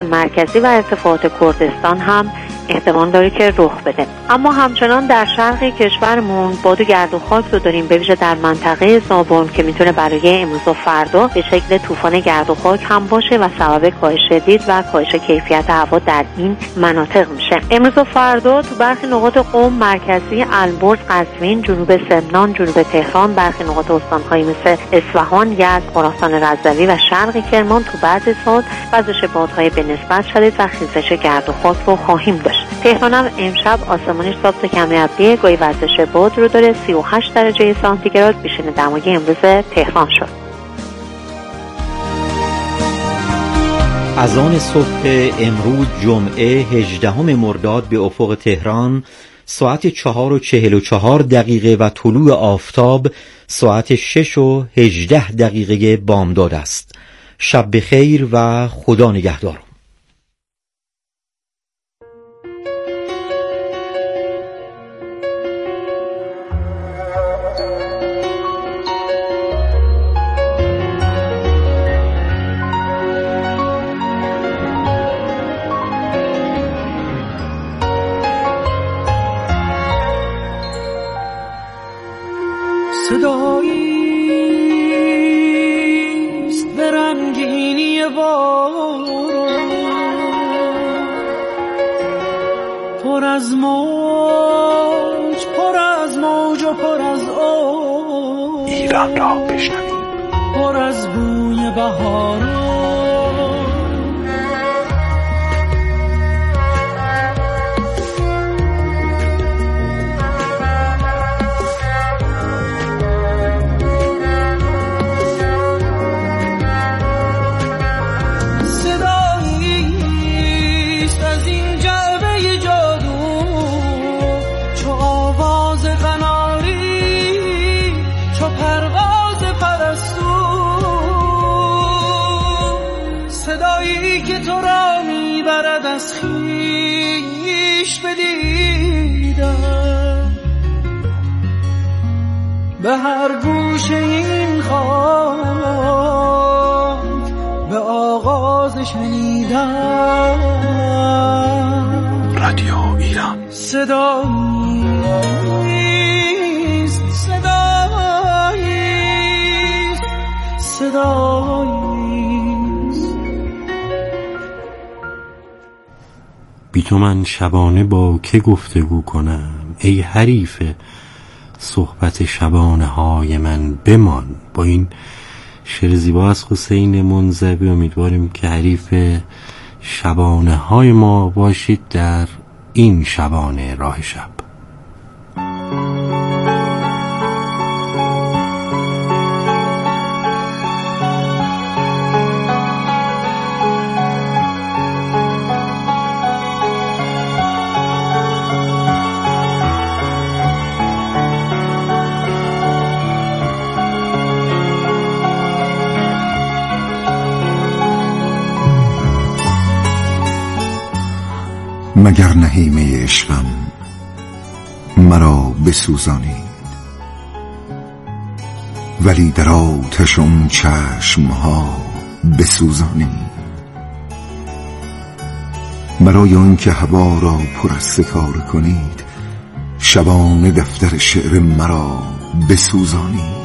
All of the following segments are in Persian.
مرکزی و ارتفاعات کردستان هم احتمال داره که رخ بده. اما همچنان در شرق کشورمون باد و گرد و خاک رو داریم، به ویژه در منطقه زابل که میتونه برای امروز و فردا به شکل طوفان گرد و خاک هم باشه و سبب کاهش شدید و کاهش کیفیت هوا در این مناطق میشه. امروز و فردا تو برخی نقاط قم، مرکزی، البرز، قزوین، جنوب سمنان، جنوب تهران، برخی نقاط استان‌هایی مثل اصفهان، یزد، خراسان رضوی و شرق کرمان تو بعضی ساعات وزش بادهای به نسبت شدید و خیزش گرد و خاک رو خواهیم داشت. تهران هم امشب آسمانش صاف کمی ابری، گاهی وزش باد رو داره. 38 درجه سانتیگراد پیشین دمای امروز تهران شد. از آن صبح امروز جمعه 18 مرداد به افق تهران ساعت 4:44 و طلوع آفتاب ساعت 6:18 بامداد است. شب بخیر و خدا نگهدار. صداییست به رنگینی باران، پر از موج، پر از موج و پر از آب، ایران را بشنوید، پر از بوی بهاران. که تو را میبرد از خویش بدیدم، به هر گوشه این خاک به آغاز شنیدم. رادیو ایران صداییست، صداییست، صداییست. بی تو من شبانه با که گفتگو کنم، ای حریف صحبت شبانه های من بمان. با این شعر زیبا از حسین منزوی امیدواریم که حریف شبانه های ما باشید در این شبانه راه شب. مگر نهیمه عشقم مرا بسوزانید، ولی در آتش اون چشمها بسوزانید. برای آن که هوا را پر از ستاره کنید، شبانه دفتر شعر مرا بسوزانید.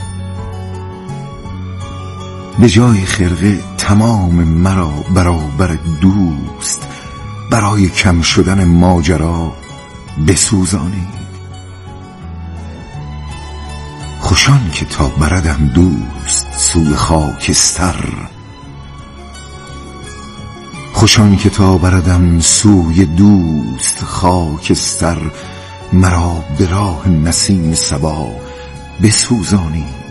به جای خرقه تمام مرا برابر دوست، برای کم شدن ماجرا بسوزانید. خوشان که تا بردم دوست سوی خاکستر، خوشان که تا بردم سوی دوست خاکستر، مرا به راه نسیم صبا بسوزانید.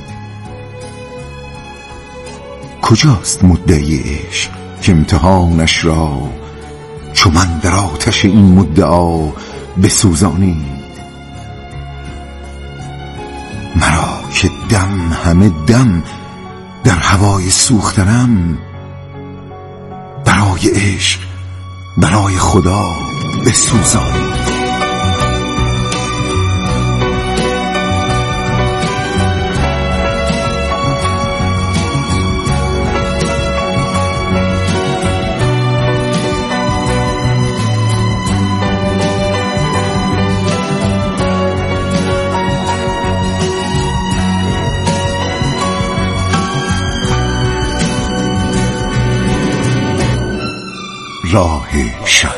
کجاست مدعی عشق که امتحانش را چو من در آتش این مدعا بسوزانید؟ مرا که دم همه دم در هوای سوختنم، برای عشق برای خدا بسوزانید. راه شب.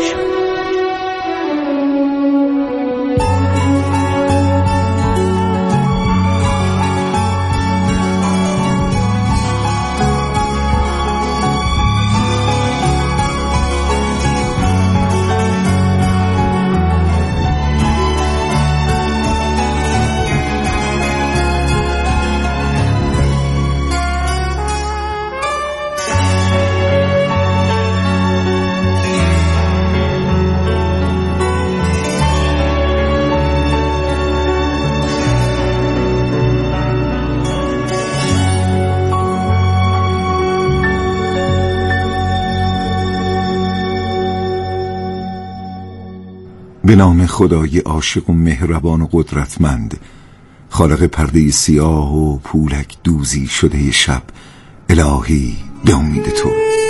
به نام خدای عاشق و مهربان و قدرتمند، خالق پرده سیاه و پولک دوزی شده شب، الهی به امید تو.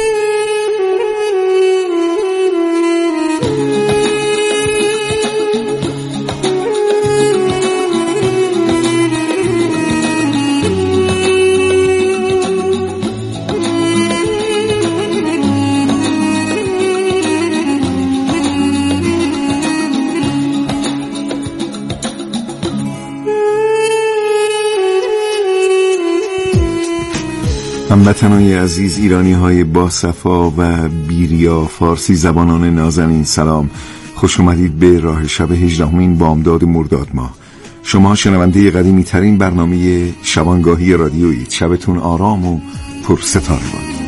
هموطنای عزیز، ایرانی های با صفا و بیریا، فارسی زبانان نازنین، سلام. خوش اومدید به راه شب 18مین بامداد مرداد ماه. شما شنونده قدیمی ترین برنامه شبانگاهی رادیویی. شبتون آرام و پر ستاره باد.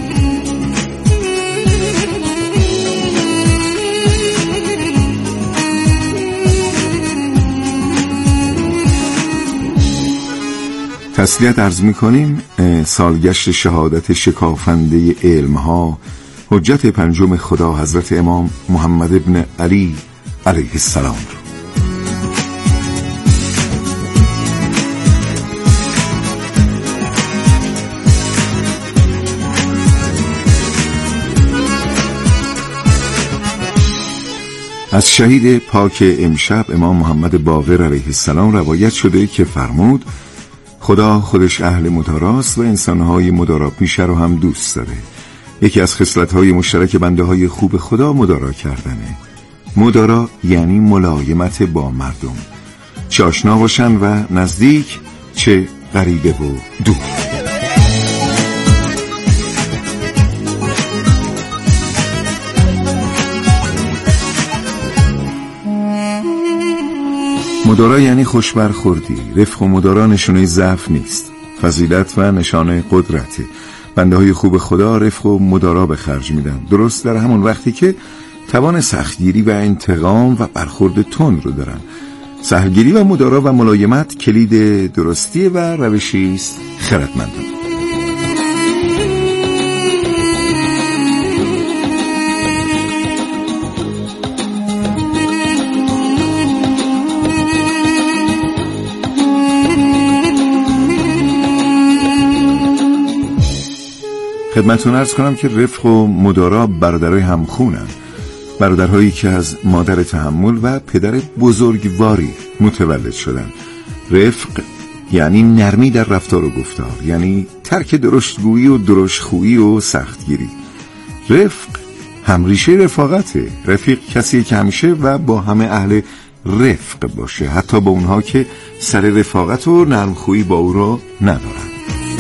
تسلیت عرض می‌کنیم سالگشت شهادت شکافنده علمها، حجت پنجم خدا حضرت امام محمد ابن علی علیه السلام رو. از شهید پاک امشب امام محمد باقر علیه السلام روایت شده که فرمود: خدا خودش اهل مداراست و انسانهای مدارا پیشه رو هم دوست داره. یکی از خصلت‌های مشترک بنده های خوب خدا مدارا کردنه. مدارا یعنی ملایمت با مردم، چه آشنا باشن و نزدیک، چه غریبه و دور. مدارا یعنی خوش برخوردی. رفق و مدارا نشانه ضعف نیست، فضیلت و نشانه قدرته. بنده های خوب خدا رفق و مدارا به خرج میدن، درست در همون وقتی که توان سختگیری و انتقام و برخورد تند رو دارن. سهلگیری و مدارا و ملایمت کلید درستی و روشی است خردمندانه. خدمتتون عرض کنم که رفق و مدارا برادرای همخونن، برادرهایی که از مادر تحمل و پدر بزرگواری متولد شدن. رفق یعنی نرمی در رفتار و گفتار، یعنی ترک درشتگویی و درشتخویی و سختگیری. رفق هم ریشه رفاقته. رفیق کسیه که همیشه و با همه اهل رفق باشه، حتی با اونها که سر رفاقت و نرمخویی با او را ندارن.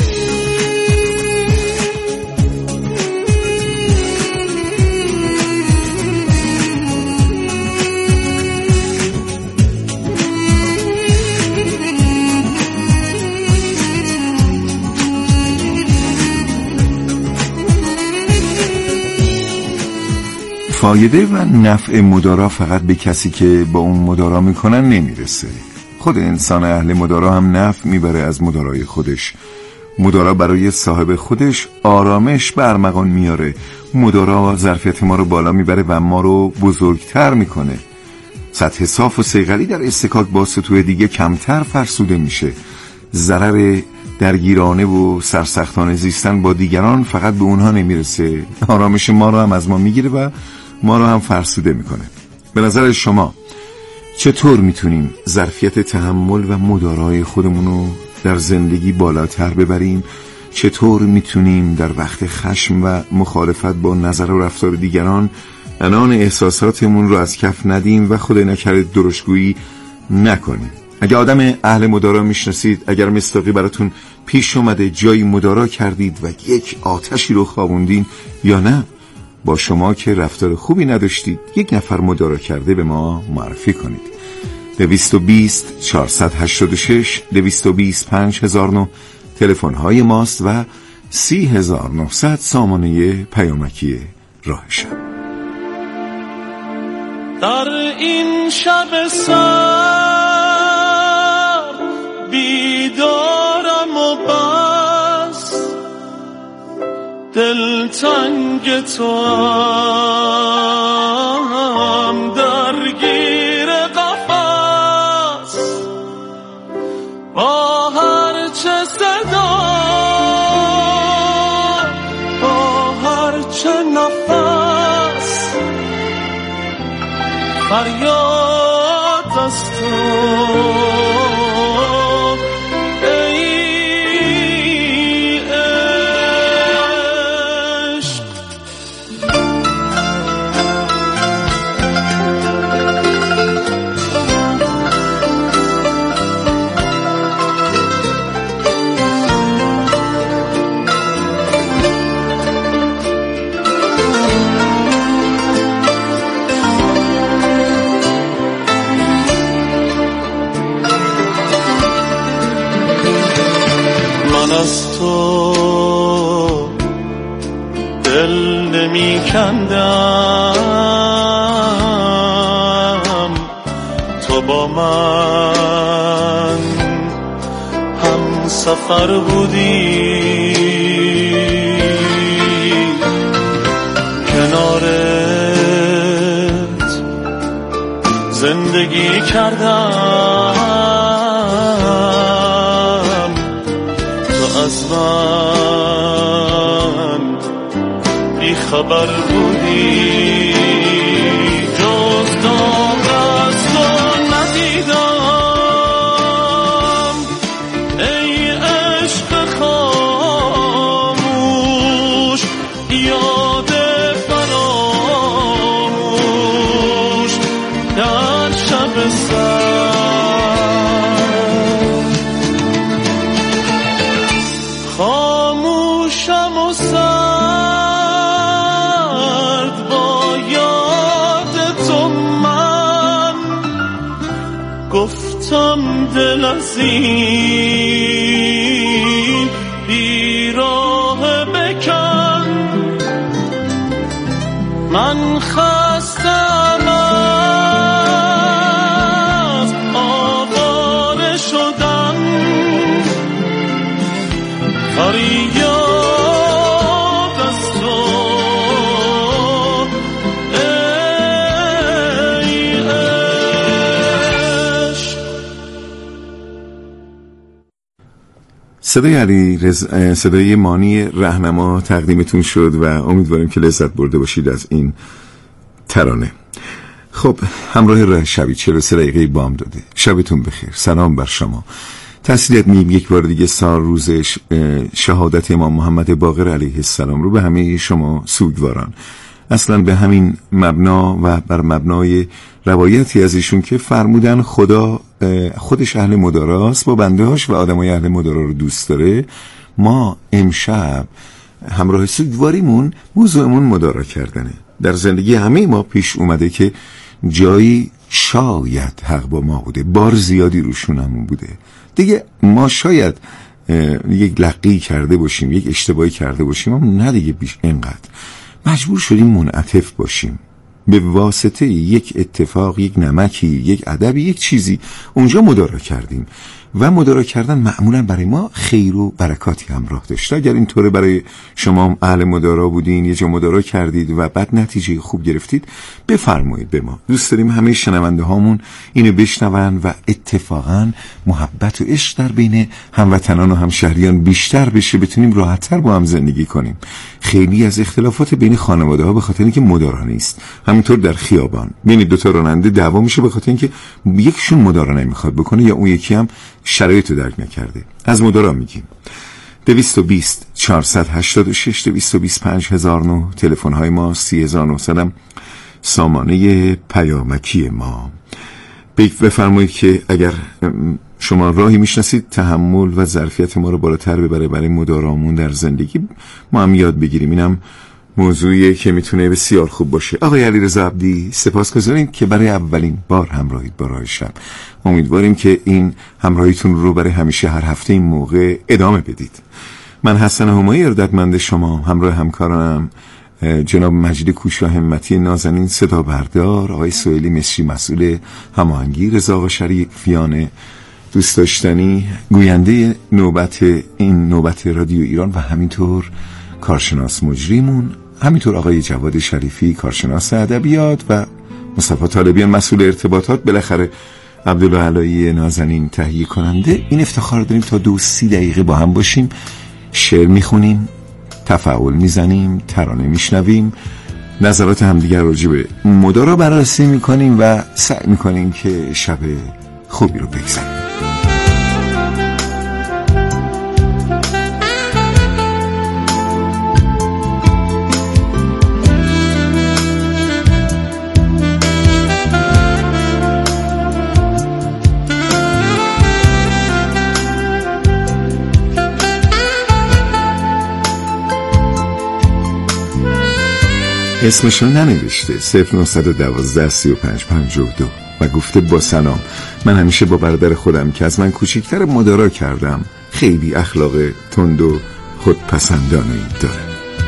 فایده و نفع مدارا فقط به کسی که با اون مدارا میکنن نمیرسه. خود انسان اهل مدارا هم نفع میبره از مدارای خودش. مدارا برای صاحب خودش آرامش به ارمغان میاره. مدارا ظرفیت ما رو بالا میبره و ما رو بزرگتر میکنه. سطح صاف و صیقلی در استکاک با سطوح دیگه کمتر فرسوده میشه. ضرر درگیرانه و سرسختانه زیستن با دیگران فقط به اونها نمیرسه، آرامش ما رو هم از ما میگیره و ما رو هم فرسوده میکنه. به نظر شما چطور میتونیم ظرفیت تحمل و مدارای خودمون رو در زندگی بالاتر ببریم چطور میتونیم در وقت خشم و مخالفت با نظر و رفتار دیگران عنان احساساتمون رو از کف ندیم و خدای نکرده درشتگویی نکنیم. اگه آدم اهل مدارا میشناسید، اگر مصداقی براتون پیش اومده جایی مدارا کردید و یک آتشی رو خوابوندین یا نه، با شما که رفتار خوبی نداشتید یک نفر مدارا کرده به ما معرفی کنید. 220 486 225 تلفن های ماست و 3900 سامانه پیامکی راه شب. در این شب سر بیدارم و بس دلتنگ تو هم درگیر قفس با هر چه صدا با هر چه نفس فریاد از تو از تو دل نمی کندم، تو با من هم سفر بودی، کنارت زندگی کردم، از من بی خبر بودی، جز داغ از تو ندیدم ای عشق خاموش، یاد فراموش در شب خاموشم و سرد با یاد تو من گفتم دل از این بیراه بکن، من خستم از آواره شدن، فریاد از تو ای عشق. صدای مانی رهنما تقدیمتون شد و امیدواریم که لذت برده باشید از این ترانه. خب همراه راه شبی 43 دقیقه بام داده. شبتون بخیر، سلام بر شما. تسلیت میگیم یک بار دیگه سال روز شهادت امام محمد باقر علیه السلام رو به همه شما سوگواران. اصلا به همین مبنا و بر مبنای روایتی از ایشون که فرمودن خدا خودش اهل مداراست، با بندهاش و آدمای اهل مدارا رو دوست داره، ما امشب همراه سوگواریمون موضوعمون مدارا کردنه. در زندگی همه ما پیش اومده که جایی شاید حق با ما بوده، بار زیادی روشونمون بوده دیگه، ما شاید یک لقی کرده باشیم، یک اشتباهی کرده باشیم، اما نه دیگه بیش اینقدر مجبور شدیم منعطف باشیم به واسطه یک اتفاق، یک نمکی، یک ادبی، یک چیزی اونجا مدارا کردیم و مدارا کردن معمولا برای ما خیر و برکاتی همراه داشته. اگر اینطوره برای شما اهل مدارا بودین، یه جا مدارا کردید و بعد نتیجه خوب گرفتید، بفرمایید به ما. دوست داریم همه شنونده هامون اینو بشنون و اتفاقا محبت و عشق در بین هموطنان و همشهریان بیشتر بشه، بتونیم راحت‌تر با هم زندگی کنیم. خیلی از اختلافات بین خانواده ها به خاطر اینکه مدارا نیست. همینطور در خیابان بین دو تا راننده دعوا میشه به خاطر اینکه یکیشون مدارا نمیخواد بکنه یا اون یکی هم شرایطو درک نکرده. از مدارا میگیم. 220 486 220 5009 تلفن های ما 30900 سامانه پیامکی ما. بفرمایید که اگر شما راهی میشناسید تحمل و ظرفیت ما رو بالاتر ببره برای مدارامون در زندگی، ما هم یاد بگیریم. اینم موضوعیه که میتونه بسیار خوب باشه. آقای علیرضا عبدی، سپاسگزاریم که برای اولین بار همراهید با راه شب. امیدواریم که این همراهیتون رو برای همیشه هر هفته این موقع ادامه بدید. من حسن همایی ارادتمند شما همراه همکارانم جناب مجید کوشا همتی نازنین صدا بردار، آقای سهیلی مصری مسئول هماهنگی، رضا آقا شریفیان دوست داشتنی گوینده نوبت رادیو ایران و همینطور کارشناس مجریمون، همینطور آقای جواد شریفی کارشناس ادبیات و مصطفی طالبیان مسئول ارتباطات، بالاخره عبدالله علایی نازنین تهیه کننده. این افتخار داریم تا 2-30 دقیقه با هم باشیم، شعر میخونیم، تفاعل میزنیم، ترانه میشنویم، نظرات همدیگر راجع به مدارا بررسی میکنیم و سعی میکنیم که شب خوبی رو بگذاریم. اسمشو ننوشته 0912 35 52 و گفته با سلام، من همیشه با برادر خودم که از من کوچیکتر مدارا کردم، خیلی اخلاق تند و خودپسندانه‌ای داره.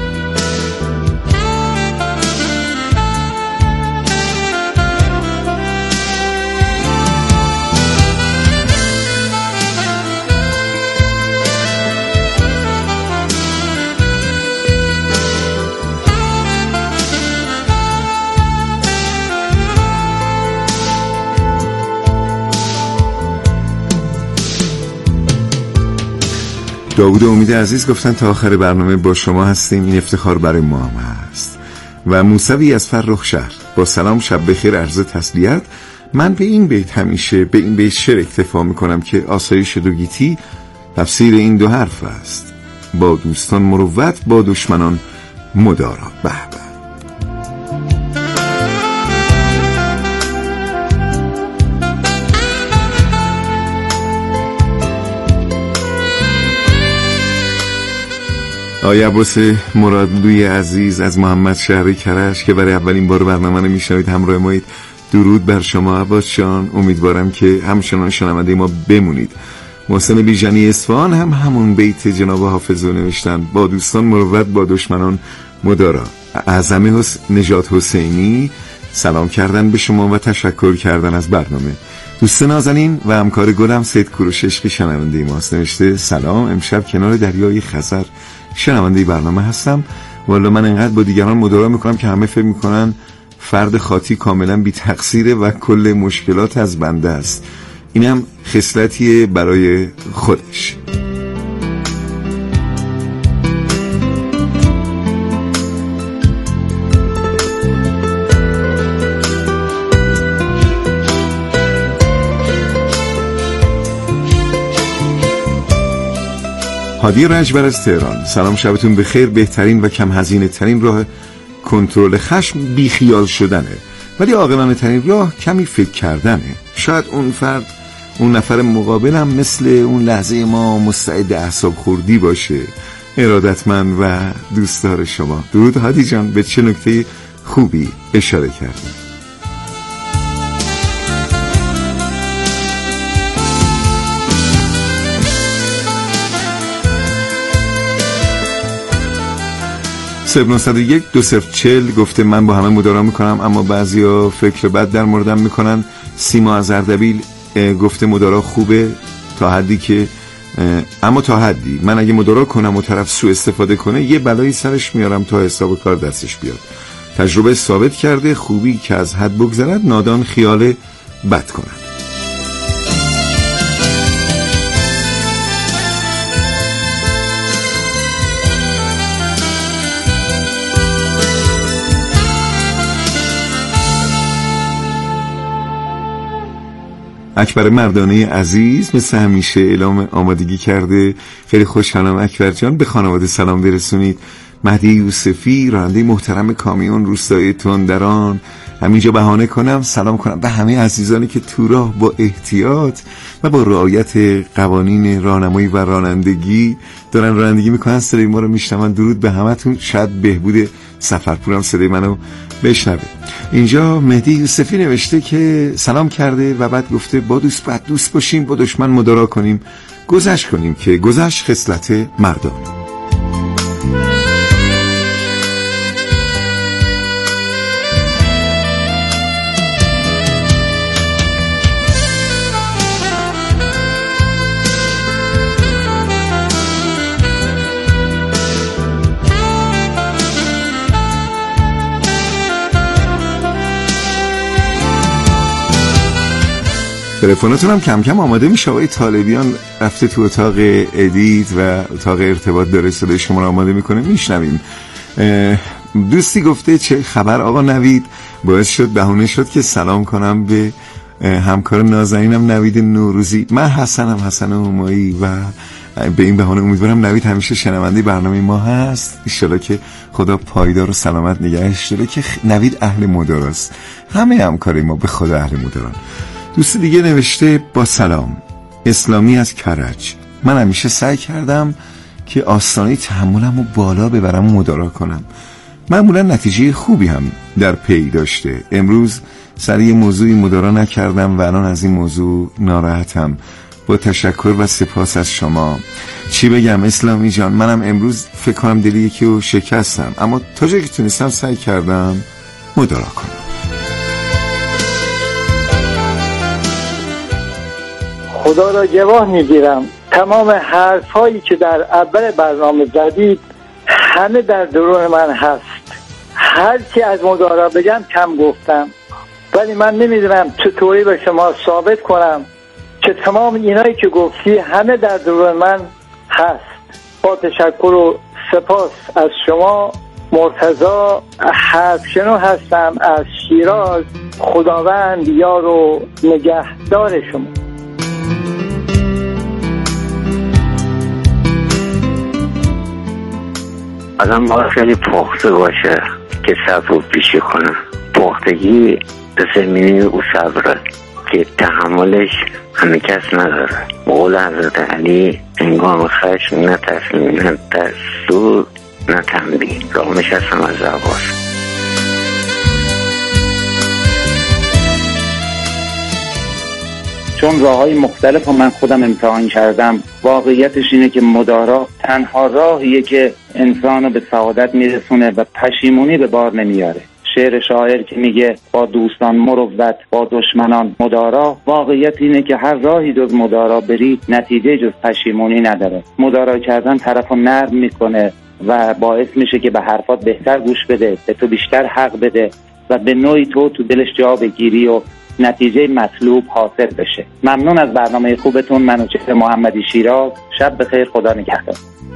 داود امید عزیز گفتن تا آخر برنامه با شما هستیم، این افتخار برای ما هم هست. و موسوی از فرخ شهر با سلام، شب بخیر، عرض تسلیت. من به این بیت همیشه به این بیت شعر اکتفا میکنم که آسایش دوگیتی تفسیر این دو حرف است: با دوستان مروت، با دشمنان مدارا. به به. آقای عباس مرادلوی عزیز از محمد شهری کرج که برای اولین بار برنامه رو میشنوید همراه مایید، درود بر شما عباس جان، امیدوارم که همچنان شنونده ما بمونید. محسن بیژنی اصفهان هم همون بیت جناب حافظ رو نوشتن: با دوستان مروت، با دشمنان مدارا. اعظم نجات حسینی سلام کردن به شما و تشکر کردن از برنامه. دوست نازنین و همکار گلم سید کوروش که شنونده ماست نوشته: سلام، امشب کنار دریای خزر شنونده برنامه هستم. والا من انقدر با دیگران مدارا میکنم که همه فکر میکنن فرد خاطی کاملا بی تقصیره و کل مشکلات از بنده است. اینم خصلتیه برای خودش. هادی رجبر از تهران: سلام، شبتون بخیر. بهترین و کم هزینه ترین راه کنترل خشم بی خیال شدنه، ولی عاقلانه ترین راه کمی فکر کردنه. شاید اون نفر مقابلم مثل اون لحظه ما مستعد اعصاب خوردی باشه. ارادتمند و دوستدار شما. درود هادی جان، به چه نکته خوبی اشاره کردی. سب 901 2040 گفته: من با همه مدارا میکنم اما بعضیا فکر بد در موردم میکنن. سیما از اردبیل گفته مدارا خوبه تا حدی که اما تا حدی من اگه مدارا کنم و طرف سوء استفاده کنه یه بلایی سرش میارم تا حساب کار دستش بیاد. تجربه ثابت کرده خوبی که از حد بگذرد نادان خیال بد کنه. اکبر مردانه عزیز مثل همیشه اعلام آمادگی کرده. خیلی خوشحالم اکبر جان، به خانواده سلام برسونید. مهدی یوسفی راننده محترم کامیون روستای تندران، همینجا بهانه کنم سلام کنم به همه عزیزانی که تو راه با احتیاط و با رعایت قوانین راهنمایی و رانندگی دارن رانندگی میکنن، صدای ما رو میشنون. درود به همتون. شاید بهبود سفرپورم صدای منو بشنوه. اینجا مهدی یوسفی نوشته که سلام کرده و بعد گفته با دوست باید دوست باشیم، با دشمن مدارا کنیم، گذشت کنیم که گذشت خصلت مردان. تلفناتون هم کم کم آماده میشه. آقای طالبیان رفته تو اتاق ادیت و اتاق ارتباط داره صدای شما رو آماده میکنه، میشنویم. دوستی گفته چه خبر آقا نوید، باعث شد بهونه شد که سلام کنم به همکار نازنینم نوید نوروزی. من حسن همایی و به این بهانه امیدوارم نوید همیشه شنونده برنامه ما هست. ان شاءالله که خدا پایدار و سلامت نگهش داره که نوید اهل مداراست. همه همکار ما به خدا اهل مداران. دوست دیگه نوشته با سلام، اسلامی از کرج. من همیشه سعی کردم که آستانه تحملم رو بالا ببرم و مدارا کنم. معمولا نتیجه خوبی هم در پی داشته. امروز سر یه موضوعی مدارا نکردم و الان از این موضوع ناراحتم. با تشکر و سپاس از شما. چی بگم اسلامی جان، منم امروز فکر کنم دل یکی رو شکستم، اما تا جایی که تونستم سعی کردم مدارا کنم. خدا را گواه میگیرم تمام حرفایی که در اول برنامه زدید همه در درون من هست. هر چی از مدارا بگم کم گفتم، ولی من نمیدونم چطوری به شما ثابت کنم که تمام اینایی که گفتی همه در درون من هست. با تشکر و سپاس از شما. مرتضی حرفشنو هستم از شیراز. خداوند یار و نگهدار شما. آدم باید خیلی پخته باشه که صبر رو پیشی کنه. پختگی به زمینه او صبره که تحملش همه کس نداره. قول حضرت علی انگام خشم نه تسلیم نه تسور نه تنبیه، رامش هستم از عباس. چون راه‌های مختلف رو من خودم امتحان کردم، واقعیتش اینه که مدارا تنها راهیه که انسانو به سعادت میرسونه و پشیمونی به بار نمیاره. شعر شاعر که میگه با دوستان مروت با دشمنان مدارا، واقعیت اینه که هر راهی جز مدارا بری نتیجه جز پشیمونی نداره. مدارا کردن طرفو نرم میکنه و باعث میشه که به حرفات بهتر گوش بده، به تو بیشتر حق بده و به نوعی تو دلش جا بگیری و نتیجه مطلوب حاصل بشه. ممنون از برنامه خوبتون. منوچهر محمدی شیراز. شب بخیر، خدا نگهدار.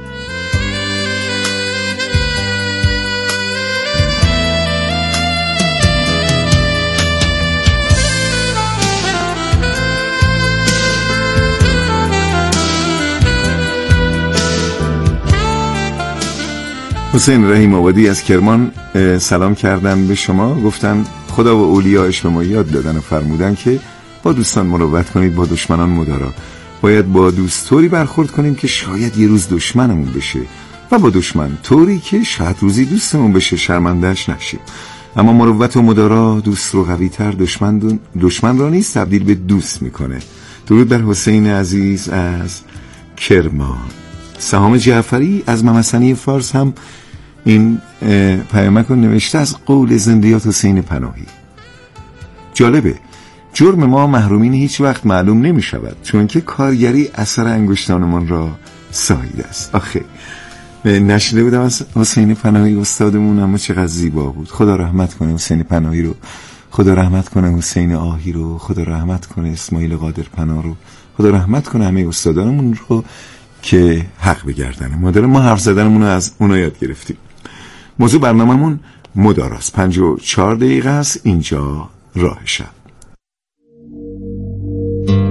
حسین رحیم آبادی از کرمان سلام کردن به شما. گفتن خدا و اولیاءش به ما یاد دادن و فرمودن که با دوستان مروت کنید، با دشمنان مدارا. باید با دوست طوری برخورد کنیم که شاید یه روز دشمنمون بشه و با دشمن طوری که شاید روزی دوستمون بشه، شرمندهش نشیم. اما مروت و مدارا دوست رو قوی‌تر، دشمن را نیست تبدیل به دوست میکنه. درود بر حسین عزیز از کرمان. سهام جعفری از ممسنی فارس هم این پیامک رو نوشته از قول زندیات حسین پناهی. جالبه، جرم ما محرومین هیچ وقت معلوم نمی شود، چون که کارگری اثر انگشتانمان را سایید است. آخه نشده بودم از حسین پناهی استادمون، اما چقدر زیبا بود. خدا رحمت کنه حسین پناهی رو، خدا رحمت کنه حسین آهی رو، خدا رحمت کنه اسماعیل قادر پناه رو، خدا رحمت کنه همه استادانمون رو که حق بگردن. مادر ما حرف زدنمون رو از اونا یاد گرفتیم. موضوع برنامه‌مون مداراست. 54 دقیقه است اینجا راه شب.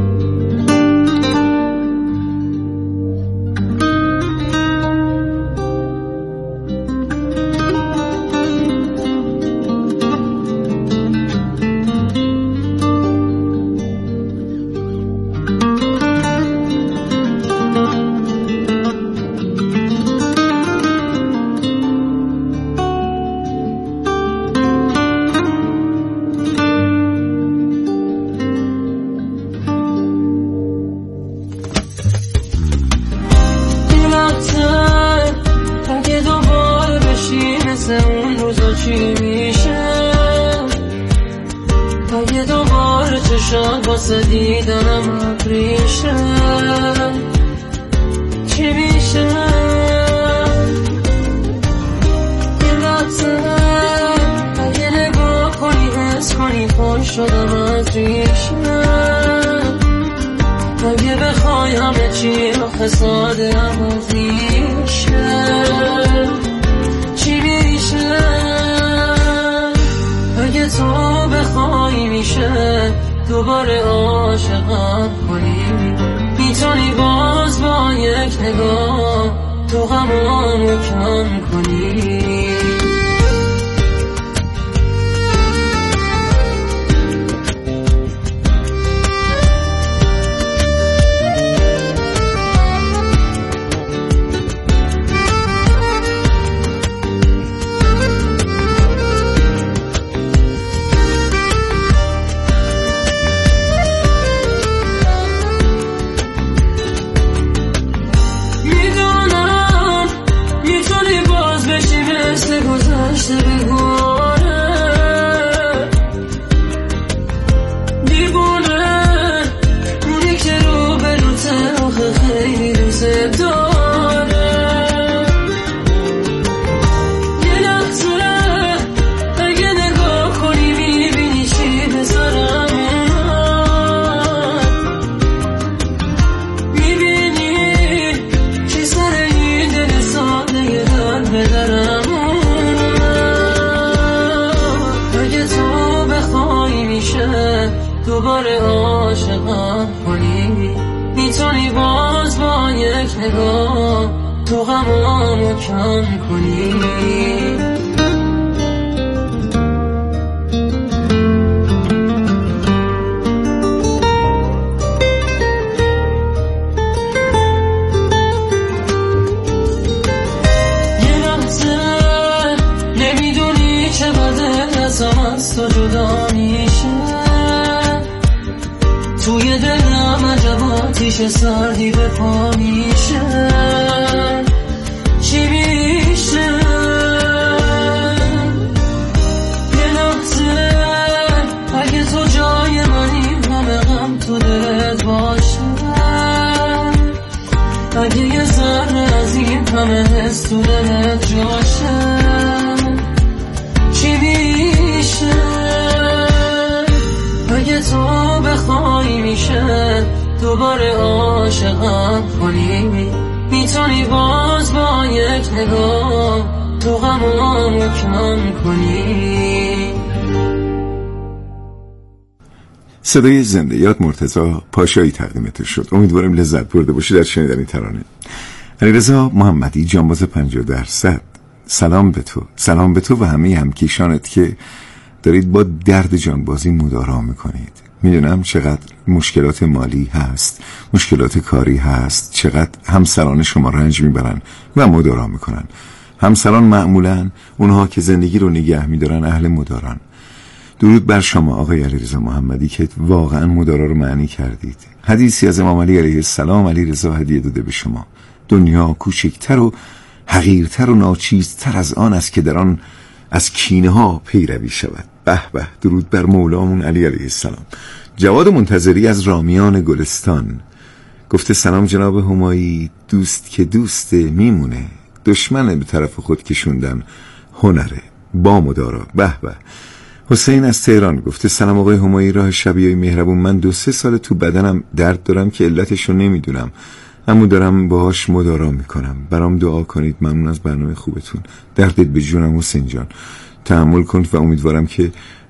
چشات واسه دیدنم ابریشه چی میشه یه لحظه اگه نگاه کنی حس کنی پای شدم از ریشه اگه بخوای همه چی آخه ساده هم از ریشه چی میشه اگه تو بخوای میشه دوباره عاشقم کنی میتونی باز با یک نگاه تو غمامو کم کنی دوباره عاشقم کنی میتونی باز با یک نگاه تو غمامو کم کنی یه لحظه نمیدونی چه بده ازم از تو جدا میشه توی دلم عجب آتیش سردی به پا میشه چی میشه یه لحظه اگه تو جای منی همه غم تو دلت باشه اگه یه ذره از این همه حس تو دلت جاشه چی میشه اگه تو بخوای میشه دوباره عاشقم کنی میتونی باز با یک نگاه تو غمامو کم کنی صدای زنده یاد مرتضی پاشایی تقدیمت شد. امیدوارم لذت برده باشی در شنیدن این ترانه. علیرضا محمدی جانباز 50%. سلام به تو، سلام به تو و همه همکیشانت که دارید با درد جانبازی مدارا میکنید. میدونم چقدر مشکلات مالی هست، مشکلات کاری هست، چقدر همسران شما رنج میبرن و مدارا میکنن. همسران معمولا اونها که زندگی رو نگه میدارن اهل مداران. درود بر شما آقای علیرضا محمدی که واقعا مدارا رو معنی کردید. حدیثی از امام علی علیه السلام علیرضا هدیه داده به شما. دنیا کوچکتر و حقیرتر و ناچیزتر از آن است که در آن از کینه ها پیروی شود. به به، درود بر مولامون علی علیه السلام. جواد منتظری از رامیان گلستان گفته سلام جناب همایی، دوست که دوست میمونه، دشمن به طرف خود کشوندن هنره، با مدارا. به به. حسین از تهران گفته سلام آقای همایی، راه شبیه‌ی مهربون، من 2-3 سال تو بدنم درد دارم که علتشو نمیدونم، اما دارم باهاش مدارا میکنم، برام دعا کنید. ممنون از برنامه خوبتون. دردت به جونم حسین جان، تحمل کن و امیدوارم که